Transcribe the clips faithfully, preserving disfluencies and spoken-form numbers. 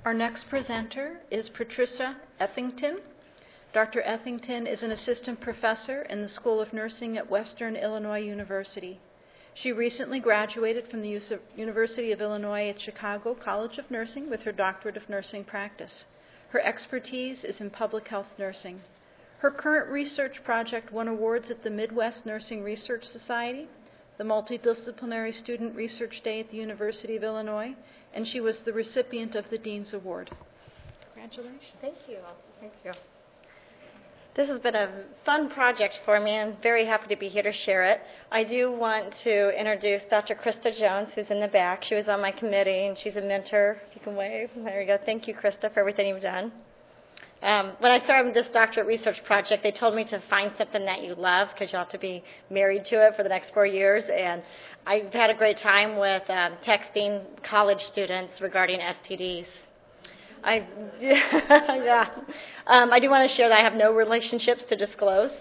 Our next presenter is Patricia Ethington. Doctor Ethington is an assistant professor in the School of Nursing at Western Illinois University. She recently graduated from the University of Illinois at Chicago College of Nursing with her doctorate of nursing practice. Her expertise is in public health nursing. Her current research project won awards at the Midwest Nursing Research Society, the Multidisciplinary Student Research Day at the University of Illinois, and she was the recipient of the Dean's Award. Congratulations. Thank you. Thank you. This has been a fun project for me. I'm very happy to be here to share it. I do want to introduce Doctor Krista Jones, who's in the back. She was on my committee, and she's a mentor. If you can wave. There you go. Thank you, Krista, for everything you've done. Um, when I started this doctorate research project, they told me to find something that you love because you'll have to be married to it for the next four years. And I've had a great time with um, texting college students regarding S T Ds. I, yeah. Um, I do want to share that I have no relationships to disclose.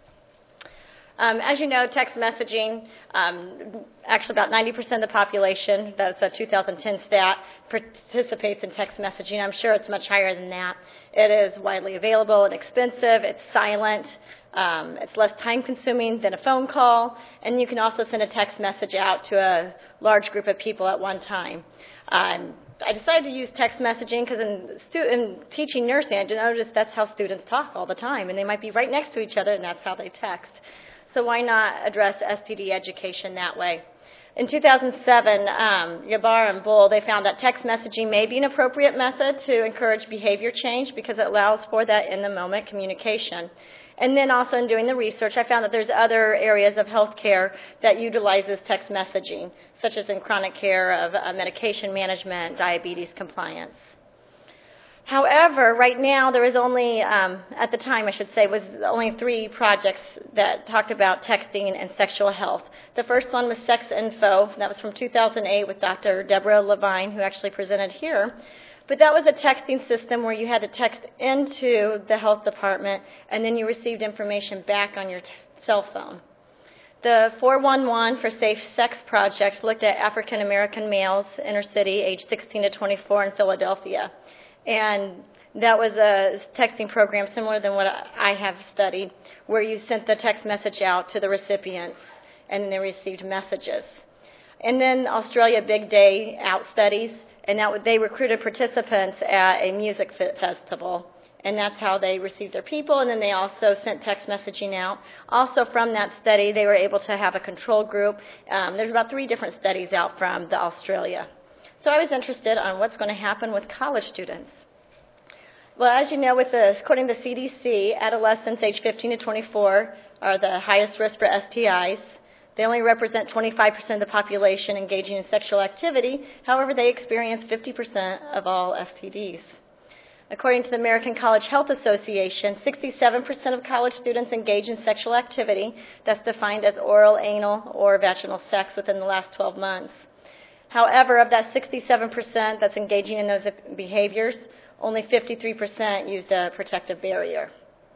Um, as you know, text messaging, um, actually about ninety percent of the population, that's a two thousand ten stat, participates in text messaging. I'm sure it's much higher than that. It is widely available and expensive. It's silent. Um, it's less time-consuming than a phone call. And you can also send a text message out to a large group of people at one time. Um, I decided to use text messaging because in, stu- in teaching nursing, I noticed that's how students talk all the time. And they might be right next to each other, and that's how they text. So why not address S T D education that way? In two thousand seven, um, Yabar and Bull, they found that text messaging may be an appropriate method to encourage behavior change because it allows for that in-the-moment communication. And then also in doing the research, I found that there's other areas of healthcare that utilizes text messaging, such as in chronic care of uh, medication management, diabetes compliance. However, right now there is only, um, at the time I should say, was only three projects that talked about texting and sexual health. The first one was Sex Info. That was from two thousand eight with Doctor Deborah Levine, who actually presented here. But that was a texting system where you had to text into the health department, and then you received information back on your t- cell phone. The four one one for Safe Sex Project looked at African American males, inner city, age sixteen to twenty-four in Philadelphia. And that was a texting program similar than what I have studied, where you sent the text message out to the recipients, and they received messages. And then Australia Big Day Out Studies, and that they recruited participants at a music festival, and that's how they received their people, and then they also sent text messaging out. Also from that study, they were able to have a control group. Um, there's about three different studies out from the Australia. So I was interested on what's going to happen with college students. Well, as you know, with the, according to the C D C, adolescents age fifteen to twenty-four are the highest risk for S T Is. They only represent twenty-five percent of the population engaging in sexual activity. However, they experience fifty percent of all S T Ds. According to the American College Health Association, sixty-seven percent of college students engage in sexual activity that's defined as oral, anal, or vaginal sex within the last twelve months. However, of that sixty-seven percent that's engaging in those behaviors, only fifty-three percent use a protective barrier.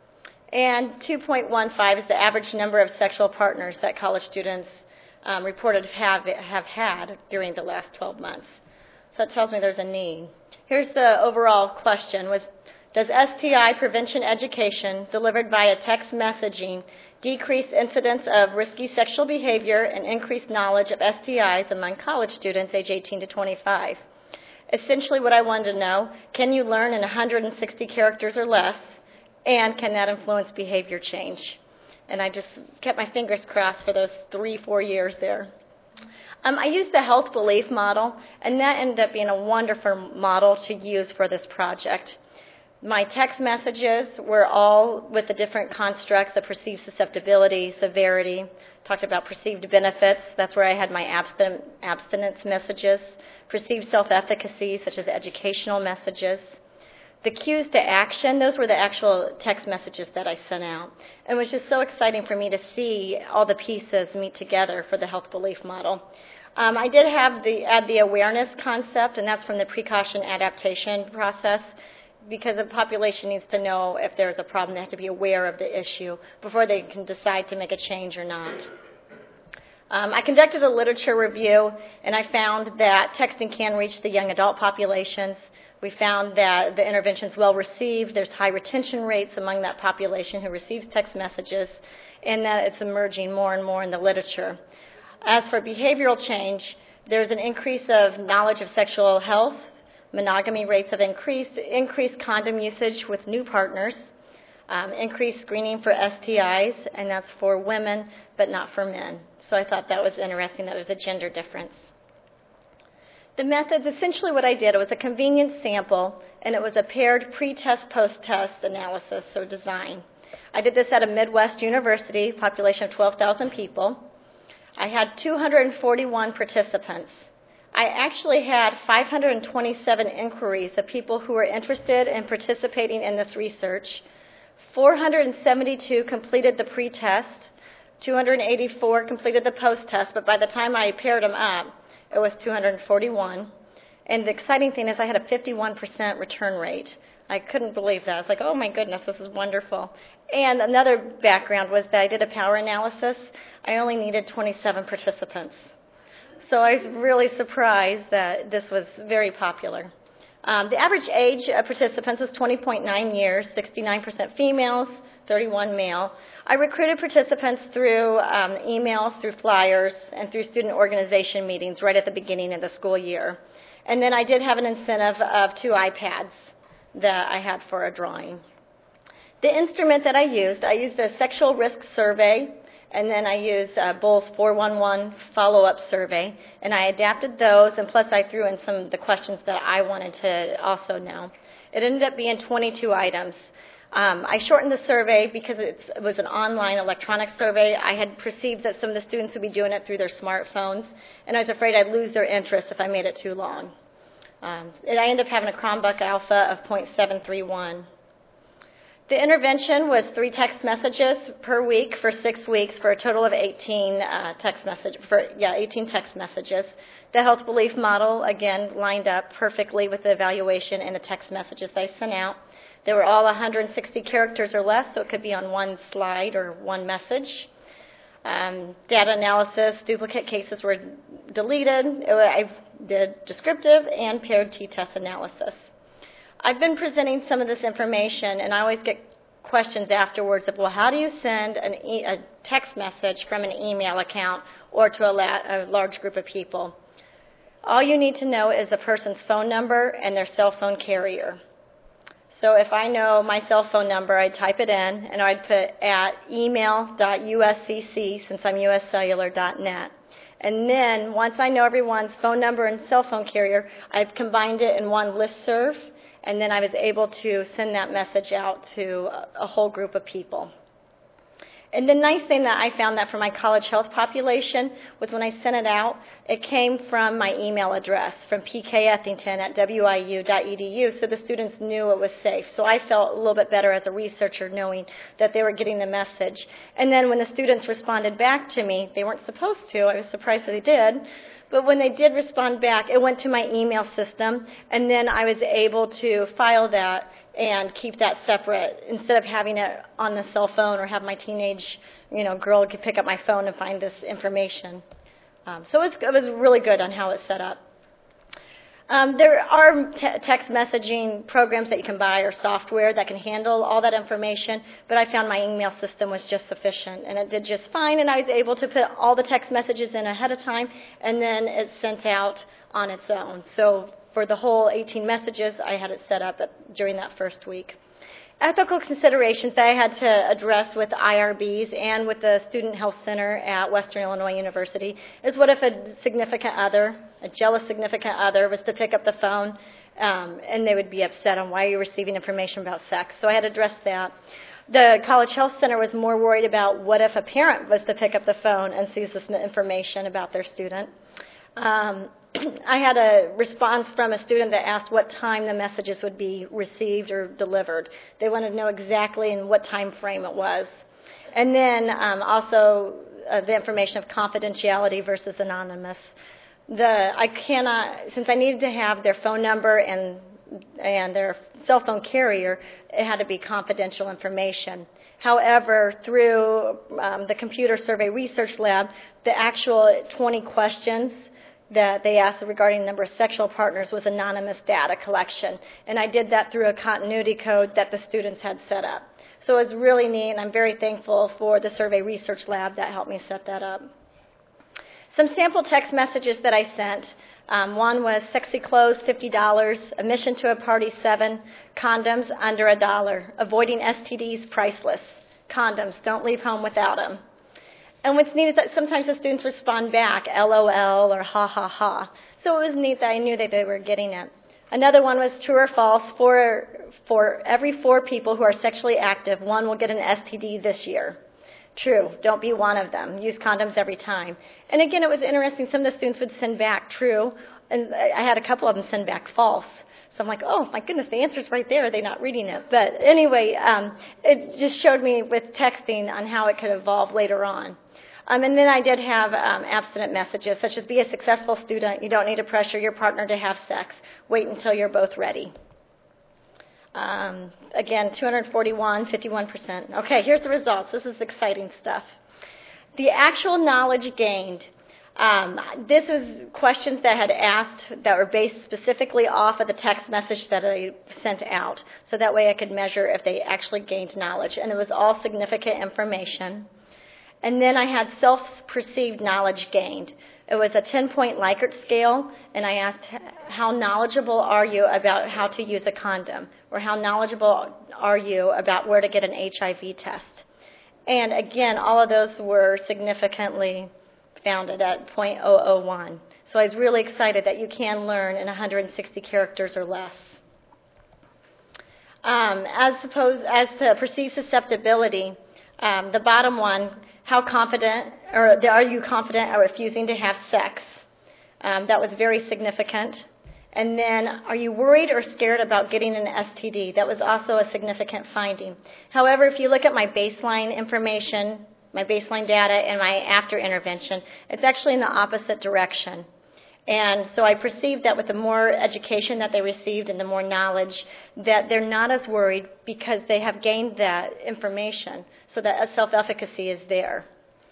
And two point one five is the average number of sexual partners that college students um, reported have, have had during the last twelve months. So that tells me there's a need. Here's the overall question. Was, does S T I prevention education delivered via text messaging decrease incidence of risky sexual behavior and increase knowledge of S T Is among college students age eighteen to twenty-five? Essentially what I wanted to know, can you learn in one hundred sixty characters or less, and can that influence behavior change? And I just kept my fingers crossed for those three, four years there. Um, I used the health belief model, and that ended up being a wonderful model to use for this project. My text messages were all with the different constructs of perceived susceptibility, severity, talked about perceived benefits. That's where I had my abstin- abstinence messages, perceived self-efficacy, such as educational messages. The cues to action, those were the actual text messages that I sent out. And it was just so exciting for me to see all the pieces meet together for the health belief model. Um, I did have the add the awareness concept, and that's from the precaution adaptation process, because the population needs to know if there's a problem. They have to be aware of the issue before they can decide to make a change or not. Um, I conducted a literature review, and I found that texting can reach the young adult populations We found that the intervention is well received. There's high retention rates among that population who receives text messages, and that it's emerging more and more in the literature. As for behavioral change, there's an increase of knowledge of sexual health. Monogamy rates have increased, increased condom usage with new partners, um, increased screening for S T Is, and that's for women but not for men. So I thought that was interesting that there's a gender difference. The methods, essentially what I did, it was a convenience sample, and it was a paired pre-test, post-test analysis or design. I did this at a Midwest university, population of twelve thousand people. I had two hundred forty-one participants. I actually had five hundred twenty-seven inquiries of people who were interested in participating in this research. four hundred seventy-two completed the pre-test, two hundred eighty-four completed the post-test, but by the time I paired them up, it was two hundred forty-one. And the exciting thing is I had a fifty-one percent return rate. I couldn't believe that. I was like, oh my goodness, this is wonderful. And another background was that I did a power analysis. I only needed twenty-seven participants. So I was really surprised that this was very popular. Um, the average age of participants was twenty point nine years, sixty-nine percent females, thirty-one male. I recruited participants through um, emails, through flyers, and through student organization meetings right at the beginning of the school year. And then I did have an incentive of two iPads that I had for a drawing. The instrument that I used, I used the sexual risk survey, and then I used uh, Bowles four one one follow-up survey, and I adapted those, and plus I threw in some of the questions that I wanted to also know. It ended up being twenty-two items. Um, I shortened the survey because it's, it was an online electronic survey. I had perceived that some of the students would be doing it through their smartphones, and I was afraid I'd lose their interest if I made it too long. Um, and I ended up having a Chromebook Alpha of zero point seven three one. The intervention was three text messages per week for six weeks for a total of eighteen uh, text message for yeah eighteen text messages. The health belief model again lined up perfectly with the evaluation and the text messages they sent out. They were all one hundred sixty characters or less, so it could be on one slide or one message. Um, data analysis, duplicate cases were deleted. I did descriptive and paired t-test analysis. I've been presenting some of this information, and I always get questions afterwards of, well, how do you send an e- a text message from an email account or to a, la- a large group of people? All you need to know is a person's phone number and their cell phone carrier. So if I know my cell phone number, I'd type it in, and I'd put at email dot U S C C, since I'm U S cellular dot net. And then once I know everyone's phone number and cell phone carrier, I've combined it in one listserv, and then I was able to send that message out to a whole group of people. And the nice thing that I found that for my college health population was when I sent it out, it came from my email address, from p k ethington at w i u dot e d u, so the students knew it was safe. So I felt a little bit better as a researcher knowing that they were getting the message. And then when the students responded back to me, they weren't supposed to, I was surprised that they did, but when they did respond back, it went to my email system, and then I was able to file that and keep that separate instead of having it on the cell phone or have my teenage, you know, girl pick up my phone and find this information. Um, so it was, it was really good on how it's set up. Um, there are te- text messaging programs that you can buy or software that can handle all that information, but I found my email system was just sufficient, and it did just fine, and I was able to put all the text messages in ahead of time, and then it's sent out on its own. So for the whole eighteen messages, I had it set up at, during that first week. Ethical considerations that I had to address with I R Bs and with the Student Health Center at Western Illinois University is, what if a significant other, a jealous significant other, was to pick up the phone um, and they would be upset on why you're receiving information about sex. So I had to address that. The College Health Center was more worried about what if a parent was to pick up the phone and sees this information about their student. Um, I had a response from a student that asked what time the messages would be received or delivered. They wanted to know exactly in what time frame it was. And then um, also uh, the information of confidentiality versus anonymous. The I cannot, since I needed to have their phone number and and their cell phone carrier, it had to be confidential information. However, through um, the Computer Survey Research Lab, the actual twenty questions that they asked regarding the number of sexual partners was anonymous data collection. And I did that through a continuity code that the students had set up. So it's really neat, and I'm very thankful for the Survey Research Lab that helped me set that up. Some sample text messages that I sent. Um, one was sexy clothes, fifty dollars, admission to a party, seven, condoms, under a dollar, avoiding S T Ds, priceless, condoms, don't leave home without them. And what's neat is that sometimes the students respond back, LOL or ha ha ha. So it was neat that I knew that they were getting it. Another one was true or false. For, for every four people who are sexually active, one will get an S T D this year. True. Don't be one of them. Use condoms every time. And again, it was interesting. Some of the students would send back true, and I had a couple of them send back false. So I'm like, oh, my goodness, the answer's right there. They're not reading it. But anyway, um, it just showed me with texting on how it could evolve later on. Um, and then I did have um, abstinent messages, such as be a successful student. You don't need to pressure your partner to have sex. Wait until you're both ready. Um, again, two hundred forty-one, fifty-one percent. Okay, here's the results. This is exciting stuff. The actual knowledge gained. Um, this is questions that had asked that were based specifically off of the text message that I sent out. So that way I could measure if they actually gained knowledge. And it was all significant information. And then I had self-perceived knowledge gained. It was a ten-point Likert scale, and I asked, how knowledgeable are you about how to use a condom? Or how knowledgeable are you about where to get an H I V test? And again, all of those were significantly founded at zero point zero zero one. So I was really excited that you can learn in one hundred sixty characters or less. Um, as, suppose, as to perceived susceptibility, um, the bottom one, how confident, or are you confident at refusing to have sex? Um, that was very significant. And then, are you worried or scared about getting an S T D? That was also a significant finding. However, if you look at my baseline information, my baseline data, and my after intervention, it's actually in the opposite direction. And so I perceived that with the more education that they received and the more knowledge, that they're not as worried because they have gained that information, so that self-efficacy is there.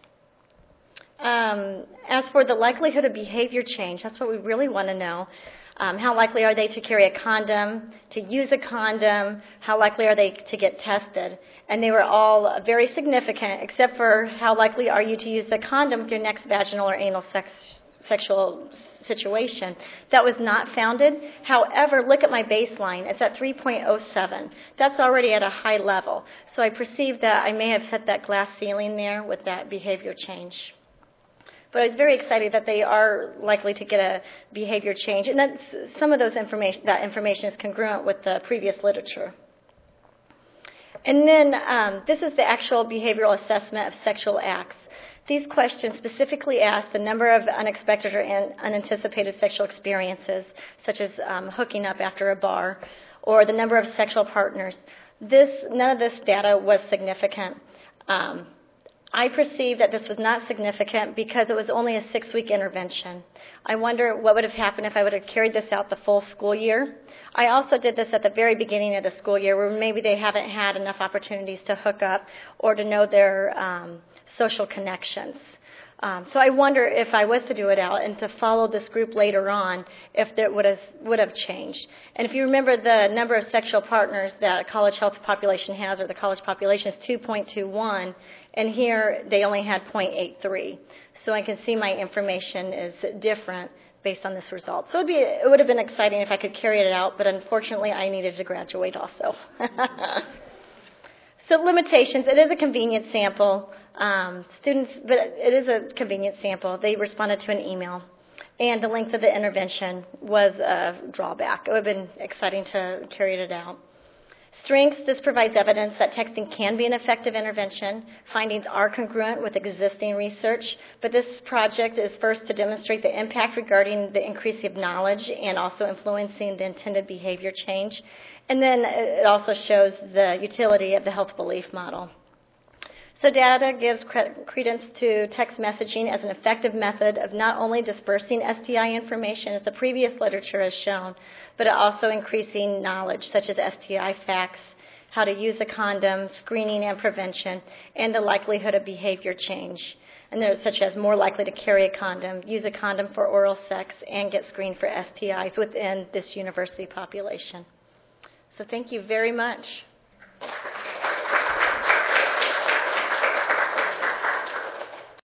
Um, as for the likelihood of behavior change, that's what we really want to know. Um, how likely are they to carry a condom, to use a condom? How likely are they to get tested? And they were all very significant, except for how likely are you to use the condom with your next vaginal or anal sex, sexual situation. That was not founded. However, look at my baseline. It's at three point zero seven. That's already at a high level. So I perceived that I may have hit that glass ceiling there with that behavior change. But I was very excited that they are likely to get a behavior change, and that's, some of those information, that information is congruent with the previous literature. And then um, this is the actual behavioral assessment of sexual acts. These questions specifically ask the number of unexpected or un- unanticipated sexual experiences, such as um, hooking up after a bar, or the number of sexual partners. This, none of this data was significant. Um, I perceived that this was not significant because it was only a six-week intervention. I wonder what would have happened if I would have carried this out the full school year. I also did this at the very beginning of the school year where maybe they haven't had enough opportunities to hook up or to know their um, social connections. Um, so I wonder if I was to do it out and to follow this group later on, if that would have, would have changed. And if you remember, the number of sexual partners that a college health population has, or the college population, is two point two one, and here they only had zero point eight three. So I can see my information is different based on this result. So it would be, it would have been exciting if I could carry it out, but unfortunately I needed to graduate also. So limitations, it is a convenient sample. Um, students, but it is a convenient sample. They responded to an email. And the length of the intervention was a drawback. It would have been exciting to carry it out. Strengths, this provides evidence that texting can be an effective intervention. Findings are congruent with existing research, but this project is first to demonstrate the impact regarding the increase of knowledge and also influencing the intended behavior change. And then it also shows the utility of the health belief model. So data gives credence to text messaging as an effective method of not only dispersing S T I information, as the previous literature has shown, but also increasing knowledge, such as S T I facts, how to use a condom, screening and prevention, and the likelihood of behavior change. and those such as more likely to carry a condom, use a condom for oral sex, and get screened for S T Is within this university population. So thank you very much.